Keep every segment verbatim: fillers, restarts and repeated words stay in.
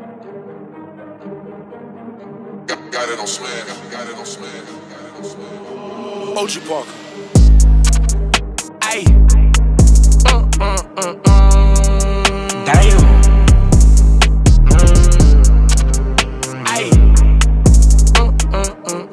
Got it on Smash. Got it on Smash. Got it on Smash. O G Parker. Ayy. Mm, mm, mm, mm. Damn. Mm. Ayy. Mm, mm, mm,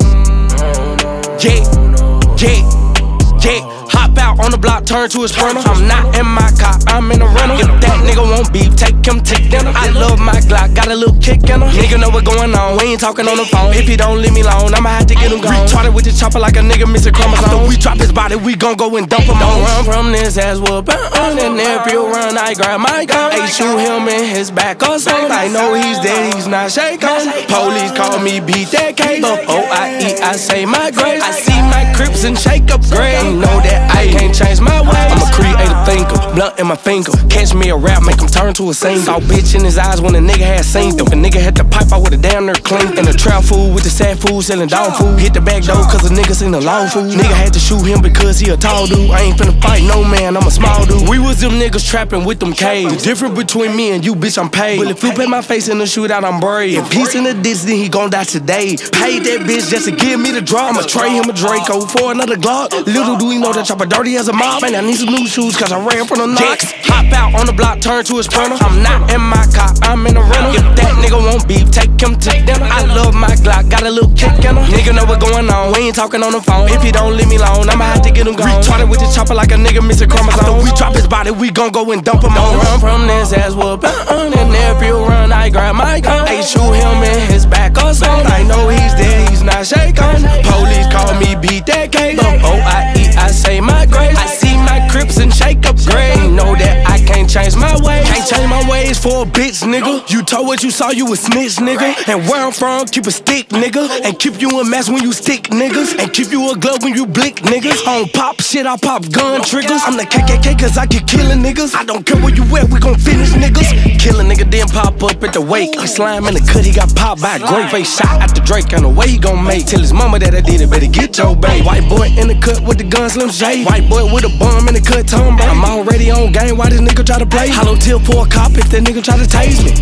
mm. Yeah, yeah. Yeah, hop out on the block, turn to a sprinter. I'm not in my car, I'm in a rental. If that nigga want beef, take him to dinner. I love my Glock, got a little kick in her. Nigga know what going on, we ain't talking on the phone. If he don't leave me alone, I'ma have to get him gone. Retarded with the chopper like a nigga missing chromosomes. After we drop his body, we gon' go and dump him. Don't run from this ass whoopin'. And if you run, I grab my gun. Hey, shoot him in his back or something. I know he's dead, he's not shaking. Police call me beat that case. Oh, I eat, I say my grace. I see my Crips and shake up grade. Know that I can't change my ways. I'm a creative thinker, blunt in my finger. Catch me a rap, make him turn to a singer. Saw bitch in his eyes when a nigga had seen them. If a nigga had the pipe, I would've damn near cleaned. In a trap food with the sad food, selling dog food. Hit the back door cause a nigga seen the long food. Nigga had to shoot him because he a tall dude. I ain't finna fight no man, I'm a small dude. We was them niggas trapping with them caves. The difference between me and you, bitch, I'm paid. Bullet flip in my face in the shootout, I'm brave. If peace in the ditch, then he gon' die today. Paid that bitch just to give me the draw. I'ma trade him a Draco for another Glock. Little do we know that chopper dirty as a mob. And I need some new shoes cause I ran from the knocks. Hop out on the block, turn to a sprinter. I'm not in my car, I'm in a rental. If that nigga want beef, take him to dinner. I love my Glock, got a little kick in her. Nigga know what going on, we ain't talking on the phone. If he don't leave me alone, I'ma have to get him gone. Retarded with the chopper like a nigga missing chromosomes. After we drop his body, we gon' go and dump him. Don't run from this ass whoopin'. And if you run, I grab my gun. Hey, shoot him in his back or something. I know he's dead, he's not shaking. Police call me beat that case. Oh, I eat, I say my grace. I see my Crips and shake up grade. Know that I can't change my ways. Can't change my ways for a bitch, nigga. You told what you saw, you a snitch, nigga. And where I'm from, keep a stick, nigga. And keep you a mask when you stick, niggas. And keep you a glove when you blick, niggas. I don't pop shit, I pop gun triggers. I'm the K K K cause I keep killing niggas. I don't care where you at, we gon' finish, niggas. Kill a nigga, then pop up at the wake. Slime in the cut, he got popped by a great face shot at the Drake. And the way he gon' make. Tell his mama that I did it, better get your bae. White boy in the cut with the gun, Slim J. White boy with a bum in the cut, Tom Brady. I'm already on game, why this nigga try to play? Hollow tip for a cop if that nigga try to tase me.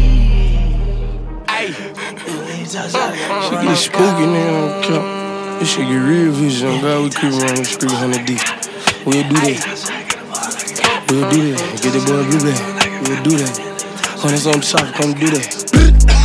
Ayy. Shit get spooky, nigga, don't care. This shit get real vision, God, we creep around the street one hundred deep. We'll do that. We'll do that. Get the boy blue back. We'll do that. Oh, that's on the shop, come do that.